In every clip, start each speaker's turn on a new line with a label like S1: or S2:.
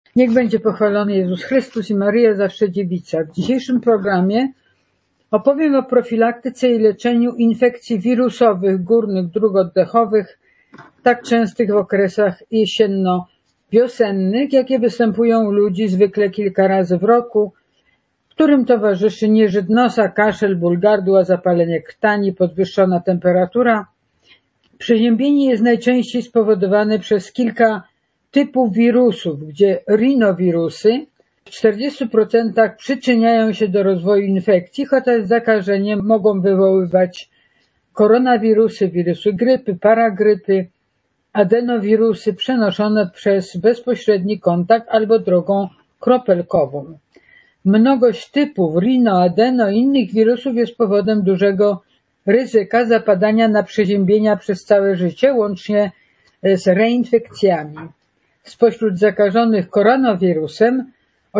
S1: Niech będzie pochwalony Jezus Chrystus i Maryja zawsze dziewica. W dzisiejszym programie opowiem o profilaktyce i leczeniu infekcji wirusowych górnych dróg oddechowych, tak częstych w okresach jesienno-wiosennych, jakie występują u ludzi zwykle kilka razy w roku, którym towarzyszy nieżyt nosa, kaszel, ból gardła, zapalenie krtani, podwyższona temperatura. Przeziębienie jest najczęściej spowodowane przez kilka typów wirusów, gdzie rinowirusy w 40% przyczyniają się do rozwoju infekcji, chociaż zakażenie mogą wywoływać koronawirusy, wirusy grypy, paragrypy, adenowirusy przenoszone przez bezpośredni kontakt albo drogą kropelkową. Mnogość typów rino, adeno i innych wirusów jest powodem dużego ryzyka zapadania na przeziębienia przez całe życie, łącznie z reinfekcjami. Spośród zakażonych koronawirusem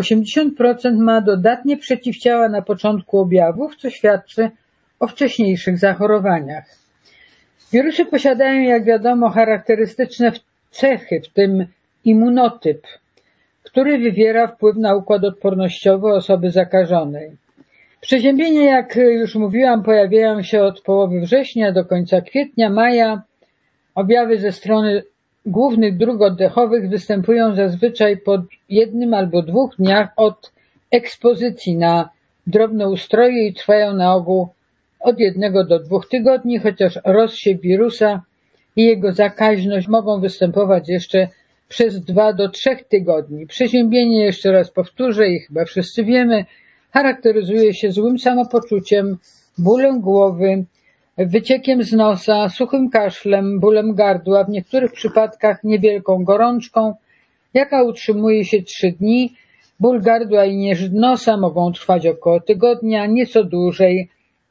S1: 80% ma dodatnie przeciwciała na początku objawów, co świadczy o wcześniejszych zachorowaniach. Wirusy posiadają, jak wiadomo, charakterystyczne cechy, w tym immunotyp, który wywiera wpływ na układ odpornościowy osoby zakażonej. Przeziębienia, jak już mówiłam, pojawiają się od połowy września do końca kwietnia, maja. Objawy ze strony głównych dróg oddechowych występują zazwyczaj po 1 albo 2 dniach od ekspozycji na drobne ustroje i trwają na ogół od 1 do 2 tygodni, chociaż rozsiew wirusa i jego zakaźność mogą występować jeszcze przez 2 do 3 tygodni. Przeziębienie, jeszcze raz powtórzę i chyba wszyscy wiemy, charakteryzuje się złym samopoczuciem, bólem głowy, wyciekiem z nosa, suchym kaszlem, bólem gardła, w niektórych przypadkach niewielką gorączką, jaka utrzymuje się 3 dni. Ból gardła i nieżyt nosa mogą trwać około tygodnia, nieco dłużej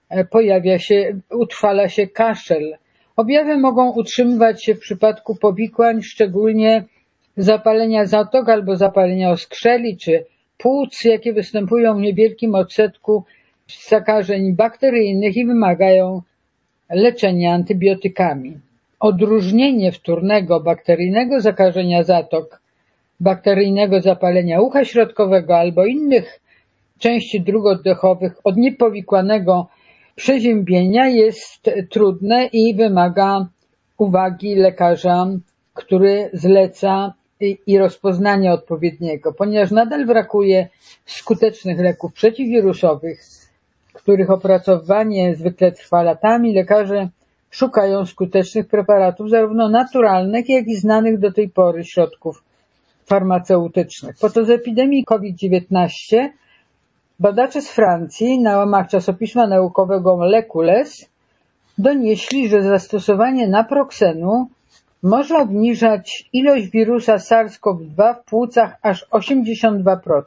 S1: utrwala się kaszel. Objawy mogą utrzymywać się w przypadku powikłań, szczególnie zapalenia zatok albo zapalenia oskrzeli czy płuc, jakie występują w niewielkim odsetku zakażeń bakteryjnych i wymagają leczenia antybiotykami. Odróżnienie wtórnego bakteryjnego zakażenia zatok, bakteryjnego zapalenia ucha środkowego albo innych części dróg oddechowych od niepowikłanego przeziębienia jest trudne i wymaga uwagi lekarza, który zleca i rozpoznania odpowiedniego, ponieważ nadal brakuje skutecznych leków przeciwwirusowych, których opracowywanie zwykle trwa latami. Lekarze szukają skutecznych preparatów, zarówno naturalnych, jak i znanych do tej pory środków farmaceutycznych. Podczas epidemii COVID-19 badacze z Francji na łamach czasopisma naukowego Molecules donieśli, że zastosowanie naproxenu może obniżać ilość wirusa SARS-CoV-2 w płucach aż 82%.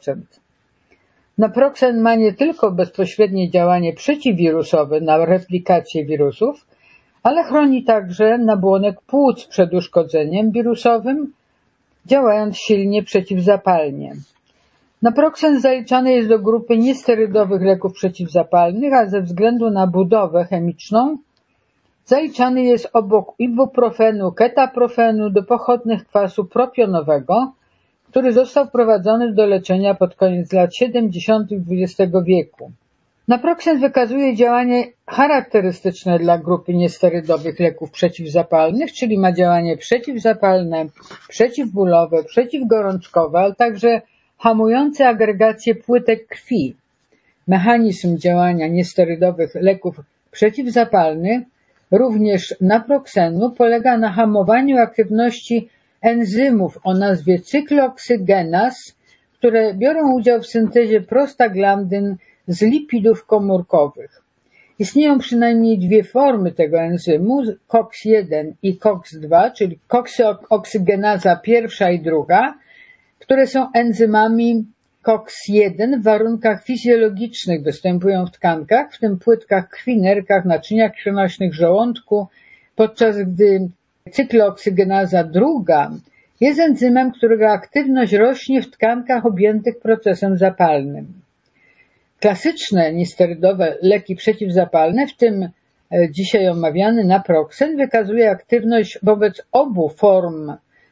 S1: Naproxen ma nie tylko bezpośrednie działanie przeciwwirusowe na replikację wirusów, ale chroni także nabłonek płuc przed uszkodzeniem wirusowym, działając silnie przeciwzapalnie. Naproxen zaliczany jest do grupy niesterydowych leków przeciwzapalnych, a ze względu na budowę chemiczną zaliczany jest obok ibuprofenu, ketaprofenu do pochodnych kwasu propionowego, który został wprowadzony do leczenia pod koniec lat 70. XX wieku. Naproxen wykazuje działanie charakterystyczne dla grupy niesterydowych leków przeciwzapalnych, czyli ma działanie przeciwzapalne, przeciwbólowe, przeciwgorączkowe, ale także hamujące agregację płytek krwi. Mechanizm działania niesterydowych leków przeciwzapalnych, również naproxenu, polega na hamowaniu aktywności enzymów o nazwie cykloksygenaz, które biorą udział w syntezie prostaglandyn z lipidów komórkowych. Istnieją przynajmniej 2 formy tego enzymu, COX-1 i COX-2, czyli koksoksygenaza pierwsza i druga, które są enzymami COX-1 w warunkach fizjologicznych występują w tkankach, w tym płytkach krwi, nerkach, naczyniach krwionośnych, żołądku, podczas gdy cykloksygenaza druga jest enzymem, którego aktywność rośnie w tkankach objętych procesem zapalnym. Klasyczne niesterydowe leki przeciwzapalne, w tym dzisiaj omawiany naproxen, wykazuje aktywność wobec obu form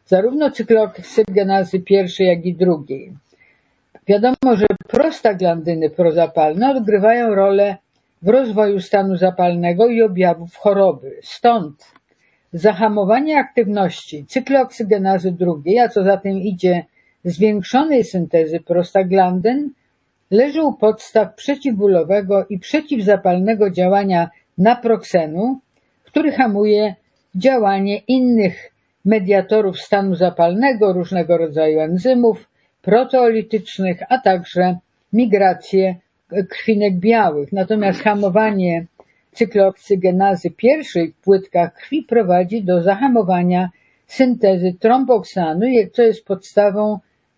S1: zarówno cyklooksygenozy pierwszej, jak i drugiej. Wiadomo, że prostaglandyny prozapalne odgrywają rolę w rozwoju stanu zapalnego i objawów choroby. Stąd zahamowanie aktywności cyklooksygenozy drugiej, a co za tym idzie zwiększonej syntezy prostaglandyn, leży u podstaw przeciwbólowego i przeciwzapalnego działania naproxenu, który hamuje działanie innych mediatorów stanu zapalnego, różnego rodzaju enzymów proteolitycznych, a także migrację krwinek białych. Natomiast hamowanie cyklooksygenozy pierwszej w płytkach krwi prowadzi do zahamowania syntezy tromboksanu, co jest podstawą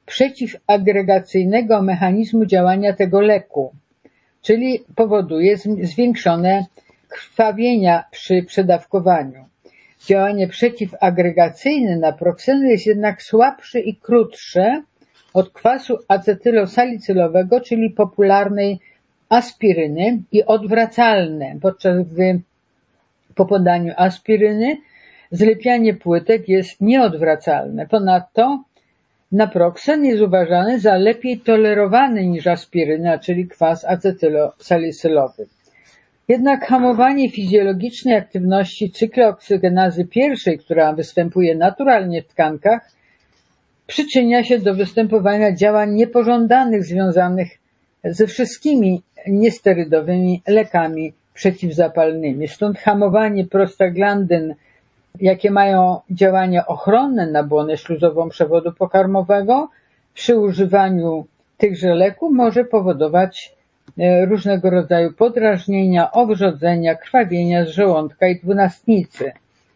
S1: przeciwagregacyjnego mechanizmu działania tego leku, czyli powoduje zwiększone krwawienia przy przedawkowaniu. Działanie przeciwagregacyjne naproxenu jest jednak słabsze i krótsze od kwasu acetylosalicylowego, czyli popularnej aspiryny, i odwracalne, podczas gdy po podaniu aspiryny zlepianie płytek jest nieodwracalne. Ponadto naproxen jest uważany za lepiej tolerowany niż aspiryna, czyli kwas acetylosalicylowy. Jednak hamowanie fizjologicznej aktywności cyklooksygenozy pierwszej, która występuje naturalnie w tkankach, przyczynia się do występowania działań niepożądanych związanych ze wszystkimi niesterydowymi lekami przeciwzapalnymi. Stąd hamowanie prostaglandyn, jakie mają działanie ochronne na błonę śluzową przewodu pokarmowego, przy używaniu tychże leków może powodować różnego rodzaju podrażnienia, owrzodzenia, krwawienia z żołądka i dwunastnicy.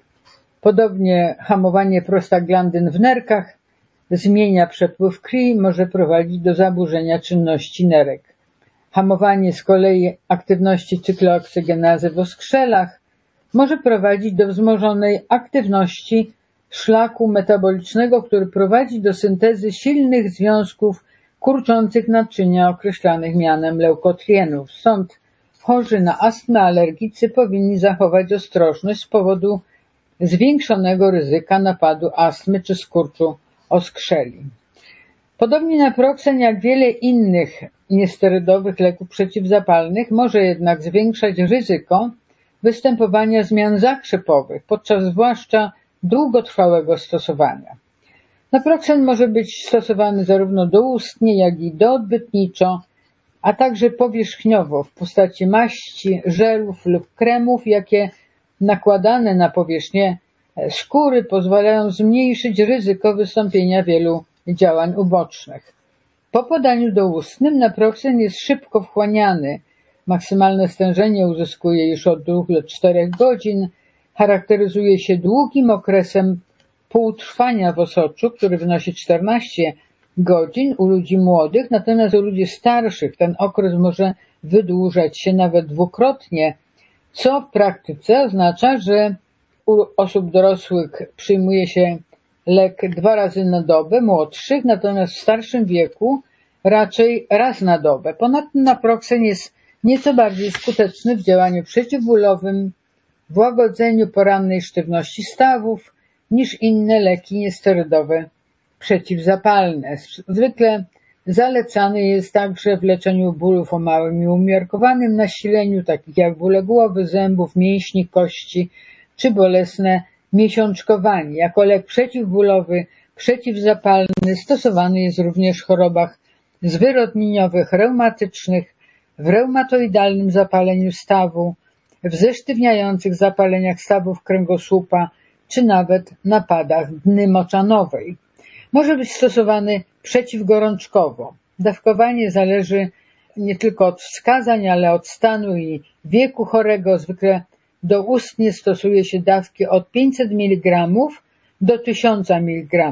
S1: Podobnie hamowanie prostaglandyn w nerkach zmienia przepływ krwi, może prowadzić do zaburzenia czynności nerek. Hamowanie z kolei aktywności cyklooksygenozy w oskrzelach może prowadzić do wzmożonej aktywności szlaku metabolicznego, który prowadzi do syntezy silnych związków kurczących naczynia określanych mianem leukotrienów. Stąd chorzy na astmę, alergicy powinni zachować ostrożność z powodu zwiększonego ryzyka napadu astmy czy skurczu oskrzeli. Podobnie naproxen, jak wiele innych niesterydowych leków przeciwzapalnych, może jednak zwiększać ryzyko występowania zmian zakrzepowych podczas zwłaszcza długotrwałego stosowania. Naproxen może być stosowany zarówno doustnie, jak i doodbytniczo, a także powierzchniowo w postaci maści, żelów lub kremów, jakie nakładane na powierzchnię skóry pozwalają zmniejszyć ryzyko wystąpienia wielu działań ubocznych. Po podaniu doustnym naproxen jest szybko wchłaniany. Maksymalne stężenie uzyskuje już od 2 do 4 godzin. Charakteryzuje się długim okresem półtrwania w osoczu, który wynosi 14 godzin u ludzi młodych, natomiast u ludzi starszych ten okres może wydłużać się nawet dwukrotnie, co w praktyce oznacza, że u osób dorosłych przyjmuje się lek 2 razy na dobę, młodszych, natomiast w starszym wieku raczej raz na dobę. Ponadto naproxen jest nieco bardziej skuteczny w działaniu przeciwbólowym, w łagodzeniu porannej sztywności stawów niż inne leki niesterydowe przeciwzapalne. Zwykle zalecany jest także w leczeniu bólów o małym i umiarkowanym nasileniu, takich jak bóle głowy, zębów, mięśni, kości czy bolesne miesiączkowanie. Jako lek przeciwbólowy, przeciwzapalny stosowany jest również w chorobach zwyrodnieniowych, reumatycznych, w reumatoidalnym zapaleniu stawu, w zesztywniających zapaleniach stawów kręgosłupa, czy nawet napadach dny moczanowej. Może być stosowany przeciwgorączkowo. Dawkowanie zależy nie tylko od wskazań, ale od stanu i wieku chorego. Zwykle doustnie stosuje się dawki od 500 mg do 1000 mg.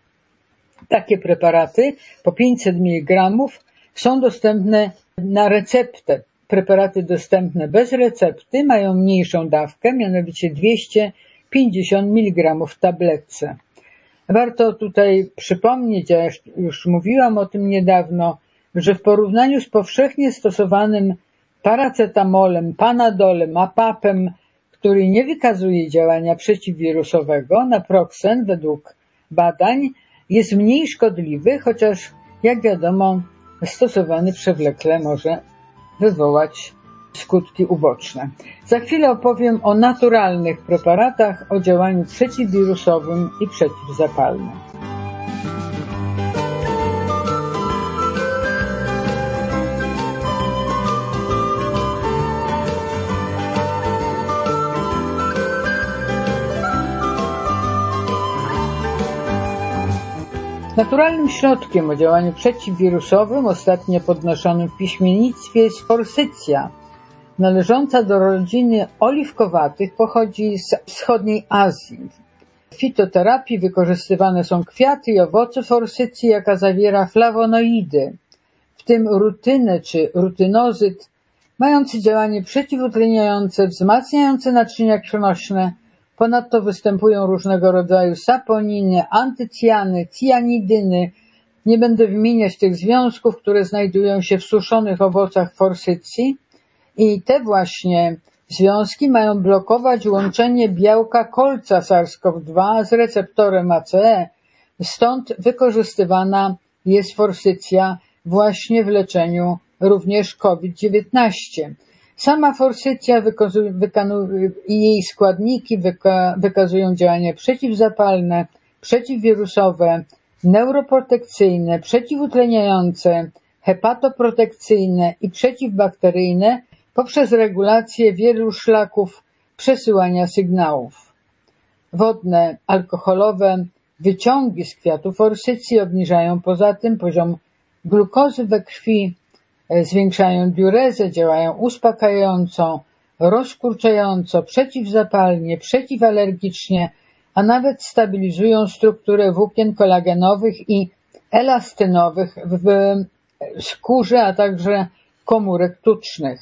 S1: Takie preparaty po 500 mg są dostępne na receptę. Preparaty dostępne bez recepty mają mniejszą dawkę, mianowicie 250 mg w tabletce. Warto tutaj przypomnieć, ja już mówiłam o tym niedawno, że w porównaniu z powszechnie stosowanym paracetamolem, panadolem, apapem, który nie wykazuje działania przeciwwirusowego, naproxen według badań jest mniej szkodliwy, chociaż jak wiadomo stosowany przewlekle może wywołać skutki uboczne. Za chwilę opowiem o naturalnych preparatach o działaniu przeciwwirusowym i przeciwzapalnym. Naturalnym środkiem o działaniu przeciwwirusowym, ostatnio podnoszonym w piśmiennictwie, jest forsycja. Należąca do rodziny oliwkowatych, pochodzi z wschodniej Azji. W fitoterapii wykorzystywane są kwiaty i owoce forsycji, jaka zawiera flawonoidy, w tym rutynę czy rutynozyt, mający działanie przeciwutleniające, wzmacniające naczynia krwionośne. Ponadto występują różnego rodzaju saponiny, antycjany, cyanidyny. Nie będę wymieniać tych związków, które znajdują się w suszonych owocach forsycji. I te właśnie związki mają blokować łączenie białka kolca SARS-CoV-2 z receptorem ACE. Stąd wykorzystywana jest forsycja właśnie w leczeniu również COVID-19. Sama forsycja i jej składniki wykazują działanie przeciwzapalne, przeciwwirusowe, neuroprotekcyjne, przeciwutleniające, hepatoprotekcyjne i przeciwbakteryjne poprzez regulację wielu szlaków przesyłania sygnałów. Wodne, alkoholowe wyciągi z kwiatu forsycji obniżają poza tym poziom glukozy we krwi, zwiększają diurezę, działają uspokajająco, rozkurczająco, przeciwzapalnie, przeciwalergicznie, a nawet stabilizują strukturę włókien kolagenowych i elastynowych w skórze, a także komórek tucznych.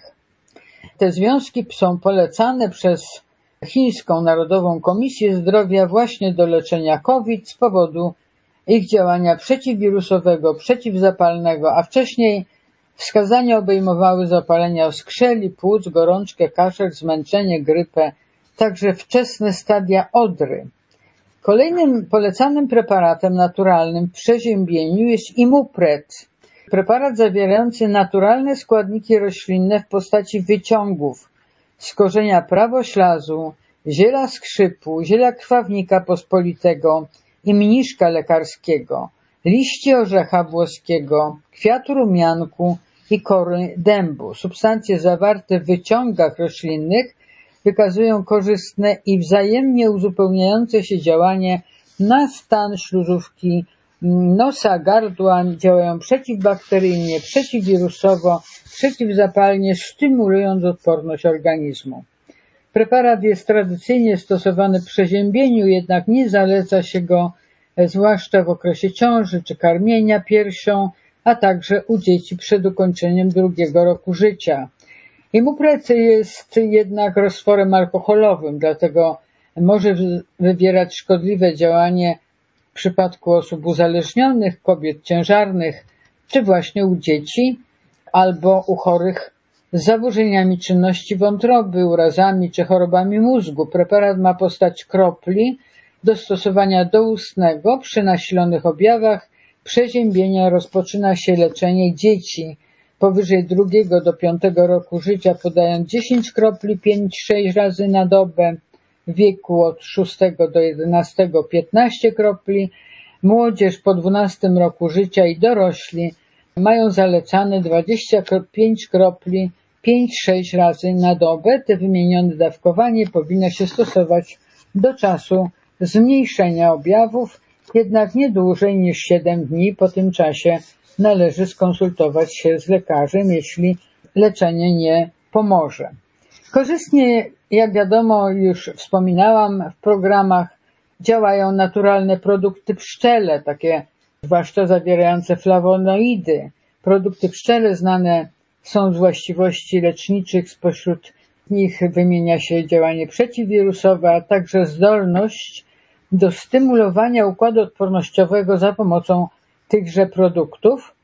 S1: Te związki są polecane przez Chińską Narodową Komisję Zdrowia właśnie do leczenia COVID z powodu ich działania przeciwwirusowego, przeciwzapalnego, a wcześniej wskazania obejmowały zapalenia oskrzeli, płuc, gorączkę, kaszel, zmęczenie, grypę, także wczesne stadia odry. Kolejnym polecanym preparatem naturalnym w przeziębieniu jest Imupret. Preparat zawierający naturalne składniki roślinne w postaci wyciągów z korzenia prawoślazu, ziela skrzypu, ziela krwawnika pospolitego i mniszka lekarskiego, liści orzecha włoskiego, kwiatu rumianku i kory dębu. Substancje zawarte w wyciągach roślinnych wykazują korzystne i wzajemnie uzupełniające się działanie na stan śluzówki nosa, gardła, działają przeciwbakteryjnie, przeciwwirusowo, przeciwzapalnie, stymulując odporność organizmu. Preparat jest tradycyjnie stosowany w przeziębieniu, jednak nie zaleca się go zwłaszcza w okresie ciąży czy karmienia piersią, a także u dzieci przed ukończeniem 2. roku życia. Imupret jest jednak roztworem alkoholowym, dlatego może wywierać szkodliwe działanie w przypadku osób uzależnionych, kobiet ciężarnych, czy właśnie u dzieci, albo u chorych z zaburzeniami czynności wątroby, urazami czy chorobami mózgu. Preparat ma postać kropli do stosowania doustnego. Przy nasilonych objawach przeziębienia rozpoczyna się leczenie dzieci powyżej 2. do 5. roku życia, podając 10 kropli 5-6 razy na dobę, w wieku od 6 do 11 15 kropli, młodzież po 12 roku życia i dorośli mają zalecane 25 kropli 5-6 razy na dobę. Te wymienione dawkowanie powinno się stosować do czasu zmniejszenia objawów, jednak nie dłużej niż 7 dni. Po tym czasie należy skonsultować się z lekarzem, jeśli leczenie nie pomoże. Korzystnie, jak wiadomo, już wspominałam w programach, działają naturalne produkty pszczele, takie zwłaszcza zawierające flawonoidy. Produkty pszczele znane są z właściwości leczniczych, spośród nich wymienia się działanie przeciwwirusowe, a także zdolność do stymulowania układu odpornościowego za pomocą tychże produktów.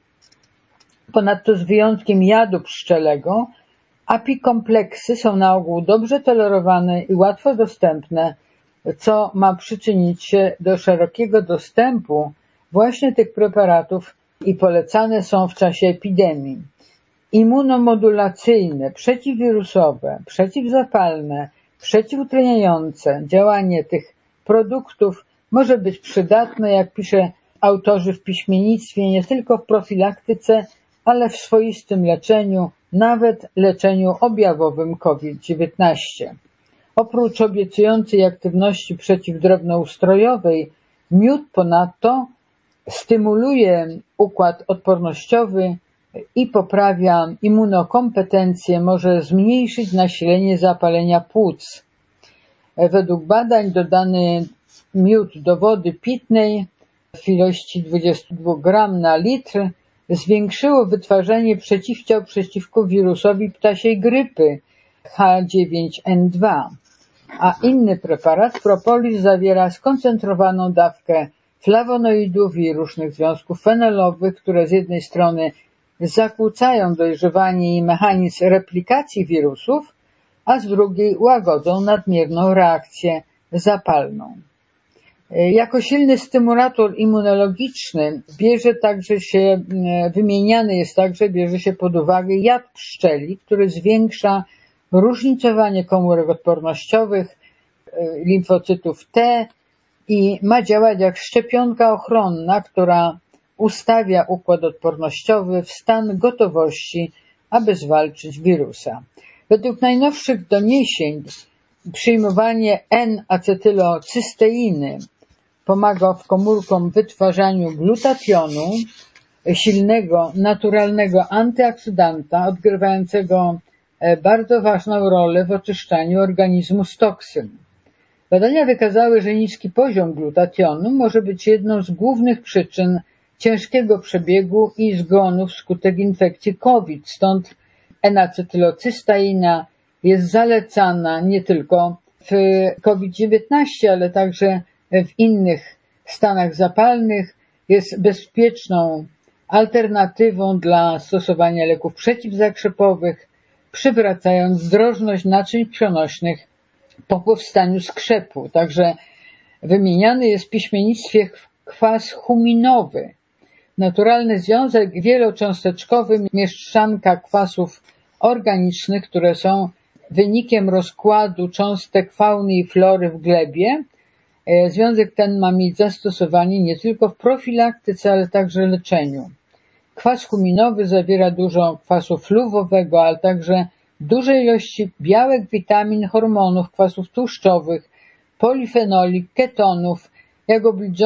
S1: Ponadto z wyjątkiem jadu pszczelego, apikompleksy są na ogół dobrze tolerowane i łatwo dostępne co ma przyczynić się do szerokiego dostępu właśnie tych preparatów i polecane są w czasie epidemii. Immunomodulacyjne, przeciwwirusowe, przeciwzapalne, przeciwutleniające działanie tych produktów może być przydatne, jak pisze autorzy w piśmiennictwie, nie tylko w profilaktyce, ale w swoistym leczeniu, nawet leczeniu objawowym COVID-19. Oprócz obiecującej aktywności przeciwdrobnoustrojowej, miód ponadto stymuluje układ odpornościowy i poprawia immunokompetencję, może zmniejszyć nasilenie zapalenia płuc. Według badań dodany miód do wody pitnej w ilości 22 gram na litr zwiększyło wytwarzanie przeciwciał przeciwko wirusowi ptasiej grypy H9N2, a inny preparat, propolis, zawiera skoncentrowaną dawkę flawonoidów i różnych związków fenolowych, które z jednej strony zakłócają dojrzewanie i mechanizm replikacji wirusów, a z drugiej łagodzą nadmierną reakcję zapalną. Jako silny stymulator immunologiczny bierze się pod uwagę jad pszczeli, który zwiększa różnicowanie komórek odpornościowych, limfocytów T i ma działać jak szczepionka ochronna, która ustawia układ odpornościowy w stan gotowości, aby zwalczyć wirusa. Według najnowszych doniesień przyjmowanie N-acetylocysteiny pomaga komórkom w wytwarzaniu glutationu, silnego, naturalnego antyoksydanta, odgrywającego bardzo ważną rolę w oczyszczaniu organizmu z toksyn. Badania wykazały, że niski poziom glutationu może być jedną z głównych przyczyn ciężkiego przebiegu i zgonu wskutek infekcji COVID. Stąd N-acetylocysteina jest zalecana nie tylko w COVID-19, ale także w innych stanach zapalnych. Jest bezpieczną alternatywą dla stosowania leków przeciwzakrzepowych, przywracając zdrożność naczyń krwionośnych po powstaniu skrzepu. Także wymieniany jest w piśmiennictwie kwas huminowy, naturalny związek wielocząsteczkowy mieszczanka kwasów organicznych, które są wynikiem rozkładu cząstek fauny i flory w glebie. Związek ten ma mieć zastosowanie nie tylko w profilaktyce, ale także leczeniu. Kwas huminowy zawiera dużo kwasu fluwowego, ale także duże ilości białek, witamin, hormonów, kwasów tłuszczowych, polifenoli, ketonów. Jak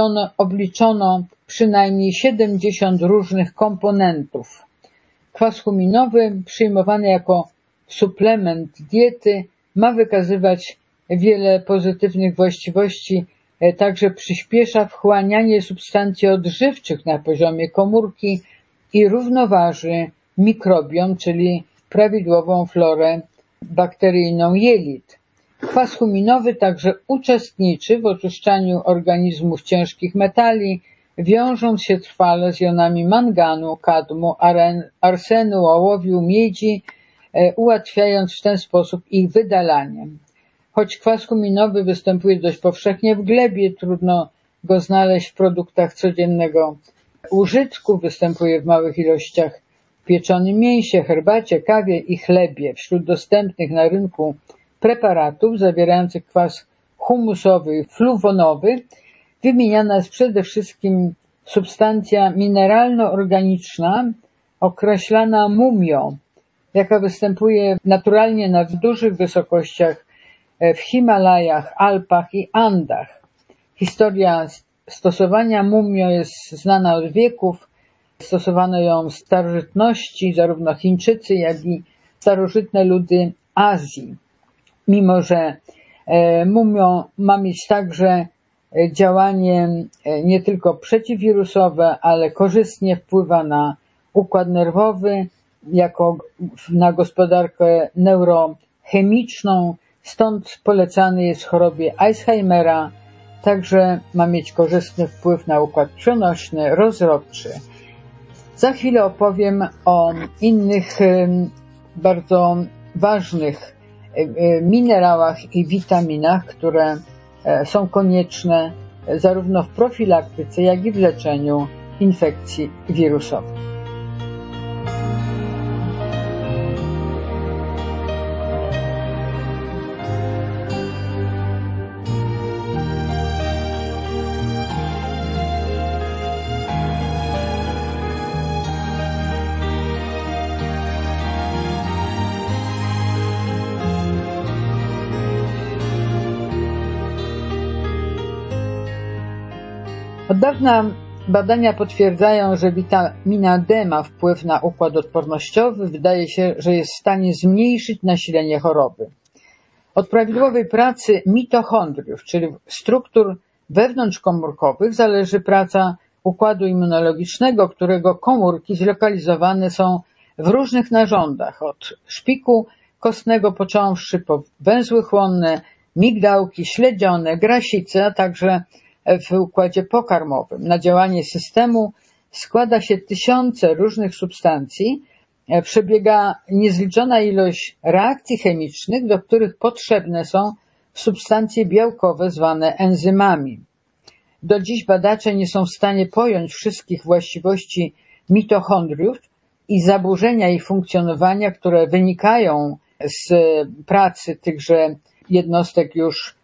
S1: obliczono przynajmniej 70 różnych komponentów. Kwas huminowy przyjmowany jako suplement diety ma wykazywać wiele pozytywnych właściwości, także przyspiesza wchłanianie substancji odżywczych na poziomie komórki i równoważy mikrobiom, czyli prawidłową florę bakteryjną jelit. Kwas huminowy także uczestniczy w oczyszczaniu organizmów ciężkich metali, wiążąc się trwale z jonami manganu, kadmu, arsenu, ołowiu, miedzi, ułatwiając w ten sposób ich wydalanie. Choć kwas huminowy występuje dość powszechnie w glebie, trudno go znaleźć w produktach codziennego użytku, występuje w małych ilościach w pieczonym mięsie, herbacie, kawie i chlebie. Wśród dostępnych na rynku preparatów zawierających kwas humusowy i fluwonowy wymieniana jest przede wszystkim substancja mineralno-organiczna określana mumio, jaka występuje naturalnie na dużych wysokościach w Himalajach, Alpach i Andach. Historia stosowania mumio jest znana od wieków. Stosowano ją w starożytności, zarówno Chińczycy, jak i starożytne ludy Azji. Mimo że mumio ma mieć także działanie nie tylko przeciwwirusowe, ale korzystnie wpływa na układ nerwowy, jako na gospodarkę neurochemiczną, stąd polecany jest w chorobie Alzheimera, także ma mieć korzystny wpływ na układ krwionośny, rozrodczy. Za chwilę opowiem o innych bardzo ważnych minerałach i witaminach, które są konieczne zarówno w profilaktyce, jak i w leczeniu infekcji wirusowych. Od dawna badania potwierdzają, że witamina D ma wpływ na układ odpornościowy. Wydaje się, że jest w stanie zmniejszyć nasilenie choroby. Od prawidłowej pracy mitochondriów, czyli struktur wewnątrzkomórkowych, zależy praca układu immunologicznego, którego komórki zlokalizowane są w różnych narządach, od szpiku kostnego począwszy po węzły chłonne, migdałki, śledzione, grasice, a także w układzie pokarmowym. Na działanie systemu składa się tysiące różnych substancji, przebiega niezliczona ilość reakcji chemicznych, do których potrzebne są substancje białkowe zwane enzymami. Do dziś badacze nie są w stanie pojąć wszystkich właściwości mitochondriów i zaburzenia ich funkcjonowania, które wynikają z pracy tychże jednostek już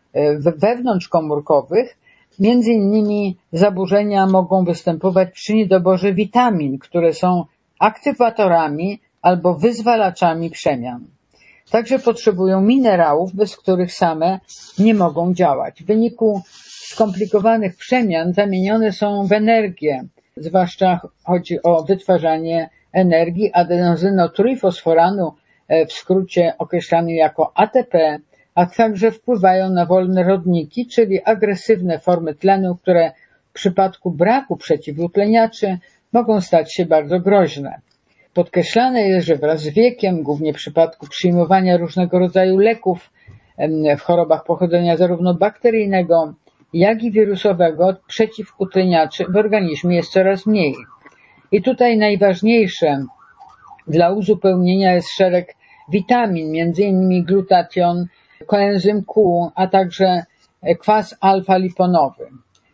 S1: wewnątrzkomórkowych. Między innymi zaburzenia mogą występować przy niedoborze witamin, które są aktywatorami albo wyzwalaczami przemian. Także potrzebują minerałów, bez których same nie mogą działać. W wyniku skomplikowanych przemian zamienione są w energię, zwłaszcza chodzi o wytwarzanie energii adenozynotrójfosforanu, w skrócie określany jako ATP, a także wpływają na wolne rodniki, czyli agresywne formy tlenu, które w przypadku braku przeciwutleniaczy mogą stać się bardzo groźne. Podkreślane jest, że wraz z wiekiem, głównie w przypadku przyjmowania różnego rodzaju leków w chorobach pochodzenia zarówno bakteryjnego, jak i wirusowego, przeciwutleniaczy w organizmie jest coraz mniej. I tutaj najważniejsze dla uzupełnienia jest szereg witamin, m.in. glutation, koenzym Q, a także kwas alfa-liponowy.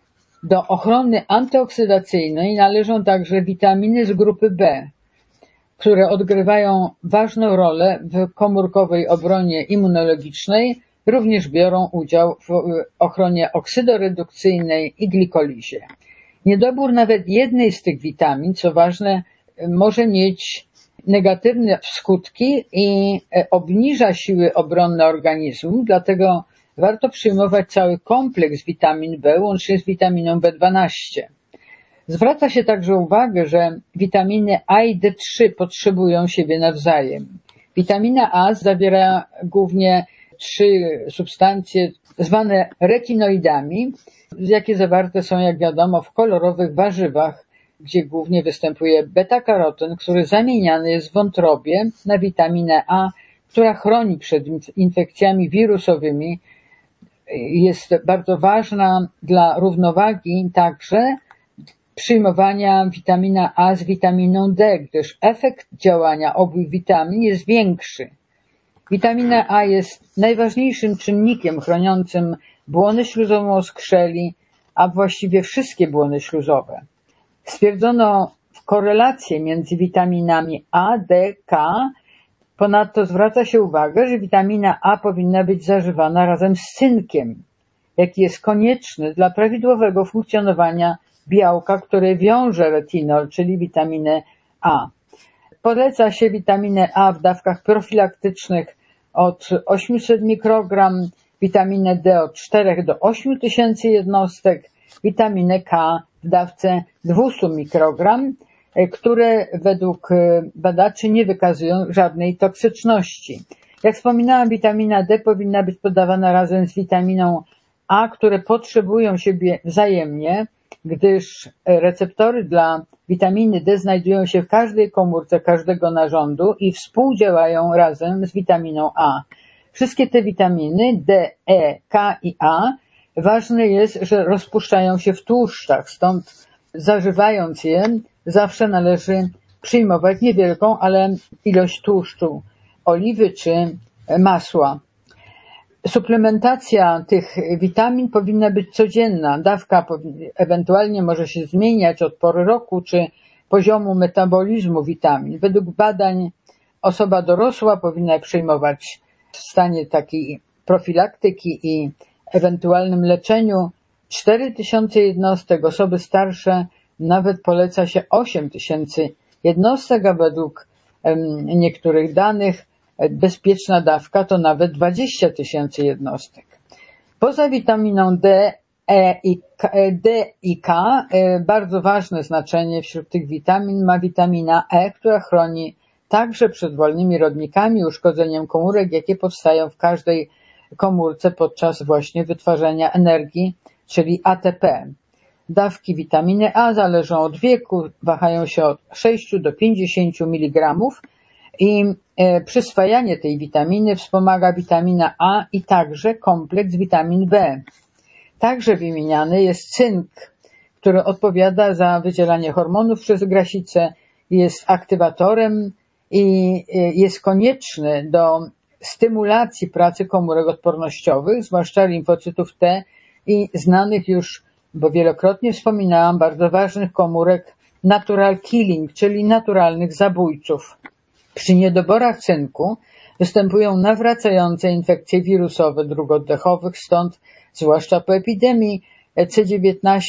S1: Do ochrony antyoksydacyjnej należą także witaminy z grupy B, które odgrywają ważną rolę w komórkowej obronie immunologicznej, również biorą udział w ochronie oksydoredukcyjnej i glikolizie. Niedobór nawet jednej z tych witamin, co ważne, może mieć negatywne skutki i obniża siły obronne organizmu, dlatego warto przyjmować cały kompleks witamin B, łącznie z witaminą B12. Zwraca się także uwagę, że witaminy A i D3 potrzebują siebie nawzajem. Witamina A zawiera głównie 3 substancje zwane retinoidami, jakie zawarte są, jak wiadomo, w kolorowych warzywach, gdzie głównie występuje beta-karoten, który zamieniany jest w wątrobie na witaminę A, która chroni przed infekcjami wirusowymi. Jest bardzo ważna dla równowagi także przyjmowania witamina A z witaminą D, gdyż efekt działania obu witamin jest większy. Witamina A jest najważniejszym czynnikiem chroniącym błonę śluzową oskrzeli, a właściwie wszystkie błony śluzowe. Stwierdzono korelację między witaminami A, D, K. Ponadto zwraca się uwagę, że witamina A powinna być zażywana razem z cynkiem, jaki jest konieczny dla prawidłowego funkcjonowania białka, które wiąże retinol, czyli witaminę A. Poleca się witaminę A w dawkach profilaktycznych od 800 mikrogram, witaminę D od 4 do 8 tysięcy jednostek, witaminę K w dawce 200 mikrogram, które według badaczy nie wykazują żadnej toksyczności. Jak wspominałam, witamina D powinna być podawana razem z witaminą A, które potrzebują siebie wzajemnie, gdyż receptory dla witaminy D znajdują się w każdej komórce każdego narządu i współdziałają razem z witaminą A. Wszystkie te witaminy D, E, K i A ważne jest, że rozpuszczają się w tłuszczach, stąd zażywając je zawsze należy przyjmować niewielką, ale ilość tłuszczu, oliwy czy masła. Suplementacja tych witamin powinna być codzienna. Dawka ewentualnie może się zmieniać od pory roku czy poziomu metabolizmu witamin. Według badań osoba dorosła powinna przyjmować w stanie takiej profilaktyki i ewentualnym leczeniu 4000 jednostek. Osoby starsze nawet poleca się 8000 jednostek, a według niektórych danych bezpieczna dawka to nawet 20 000 jednostek. Poza witaminą D i K bardzo ważne znaczenie wśród tych witamin ma witamina E, która chroni także przed wolnymi rodnikami, uszkodzeniem komórek, jakie powstają w każdej komórce podczas właśnie wytwarzania energii, czyli ATP. Dawki witaminy A zależą od wieku, wahają się od 6 do 50 mg i przyswajanie tej witaminy wspomaga witamina A i także kompleks witamin B. Także wymieniany jest cynk, który odpowiada za wydzielanie hormonów przez grasicę, jest aktywatorem i jest konieczny do stymulacji pracy komórek odpornościowych, zwłaszcza limfocytów T i znanych już, bo wielokrotnie wspominałam, bardzo ważnych komórek natural killing, czyli naturalnych zabójców. Przy niedoborach cynku występują nawracające infekcje wirusowe dróg oddechowych, stąd zwłaszcza po epidemii C-19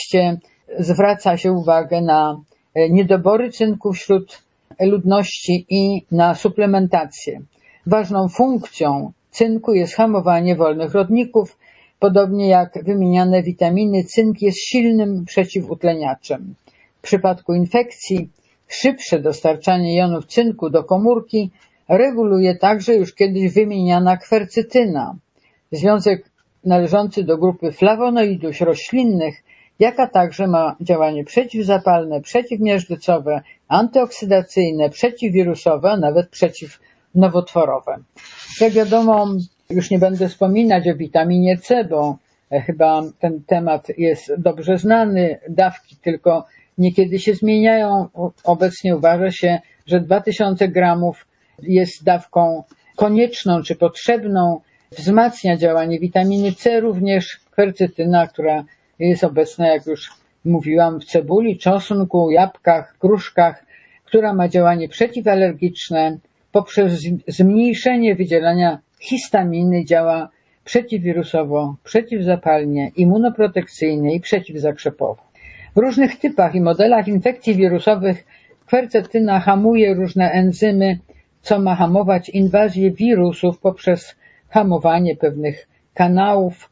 S1: zwraca się uwagę na niedobory cynku wśród ludności i na suplementację. Ważną funkcją cynku jest hamowanie wolnych rodników. Podobnie jak wymieniane witaminy, cynk jest silnym przeciwutleniaczem. W przypadku infekcji szybsze dostarczanie jonów cynku do komórki reguluje także już kiedyś wymieniana kwercytyna, związek należący do grupy flawonoidów roślinnych, jaka także ma działanie przeciwzapalne, przeciwmiażdżycowe, antyoksydacyjne, przeciwwirusowe, a nawet przeciwnowotworowe. Jak wiadomo, już nie będę wspominać o witaminie C, bo chyba ten temat jest dobrze znany. Dawki tylko niekiedy się zmieniają. Obecnie uważa się, że 2000 gramów jest dawką konieczną czy potrzebną. Wzmacnia działanie witaminy C również kwercytyna, która jest obecna, jak już mówiłam, w cebuli, czosnku, jabłkach, gruszkach, która ma działanie przeciwalergiczne. Poprzez zmniejszenie wydzielania histaminy działa przeciwwirusowo, przeciwzapalnie, immunoprotekcyjnie i przeciwzakrzepowo. W różnych typach i modelach infekcji wirusowych kwercetyna hamuje różne enzymy, co ma hamować inwazję wirusów poprzez hamowanie pewnych kanałów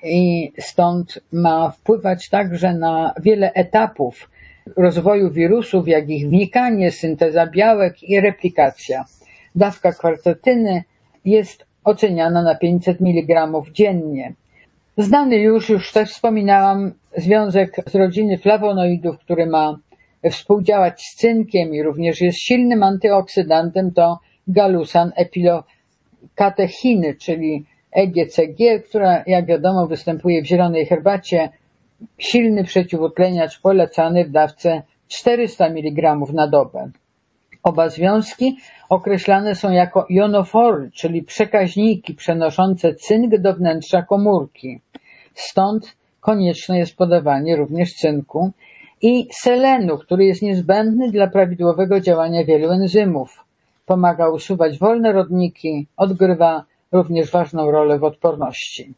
S1: i stąd ma wpływać także na wiele etapów rozwoju wirusów, jak ich wnikanie, synteza białek i replikacja. Dawka kwercetyny jest oceniana na 500 mg dziennie. Znany już też wspominałam, związek z rodziny flawonoidów, który ma współdziałać z cynkiem i również jest silnym antyoksydantem, to galusan epilokatechiny, czyli EGCG, która jak wiadomo występuje w zielonej herbacie. Silny przeciwutleniacz polecany w dawce 400 mg na dobę. Oba związki określane są jako jonofory, czyli przekaźniki przenoszące cynk do wnętrza komórki. Stąd konieczne jest podawanie również cynku i selenu, który jest niezbędny dla prawidłowego działania wielu enzymów. Pomaga usuwać wolne rodniki, odgrywa również ważną rolę w odporności.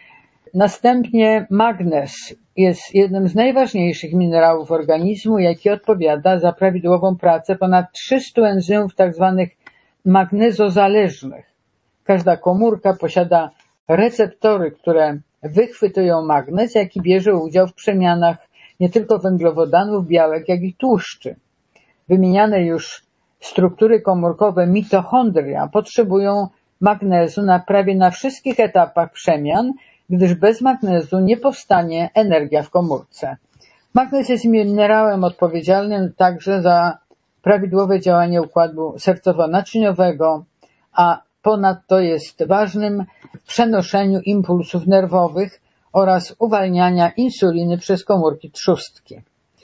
S1: Następnie magnez jest jednym z najważniejszych minerałów organizmu, jaki odpowiada za prawidłową pracę ponad 300 enzymów tzw. magnezozależnych. Każda komórka posiada receptory, które wychwytują magnez, jaki bierze udział w przemianach nie tylko węglowodanów, białek, jak i tłuszczy. Wymieniane już struktury komórkowe mitochondria potrzebują magnezu prawie na wszystkich etapach przemian, gdyż bez magnezu nie powstanie energia w komórce. Magnez jest minerałem odpowiedzialnym także za prawidłowe działanie układu sercowo-naczyniowego, a ponadto jest ważnym w przenoszeniu impulsów nerwowych oraz uwalniania insuliny przez komórki trzustki.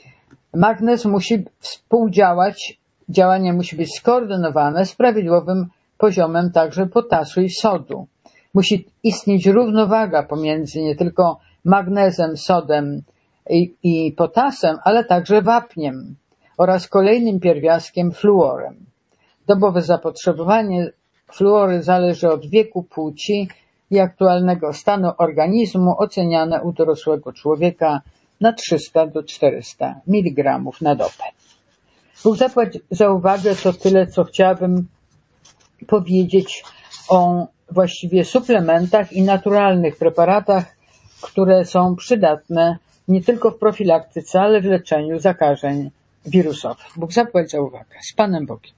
S1: Magnez musi współdziałać, działanie musi być skoordynowane z prawidłowym poziomem także potasu i sodu. Musi istnieć równowaga pomiędzy nie tylko magnezem, sodem i potasem, ale także wapniem oraz kolejnym pierwiastkiem fluorem. Dobowe zapotrzebowanie fluory zależy od wieku, płci i aktualnego stanu organizmu, oceniane u dorosłego człowieka na 300 do 400 mg na dobę. Bóg zapłać za uwagę, to tyle, co chciałabym powiedzieć o właściwie suplementach i naturalnych preparatach, które są przydatne nie tylko w profilaktyce, ale w leczeniu zakażeń wirusowych. Bóg zapłać za uwagę. Z Panem Bogiem.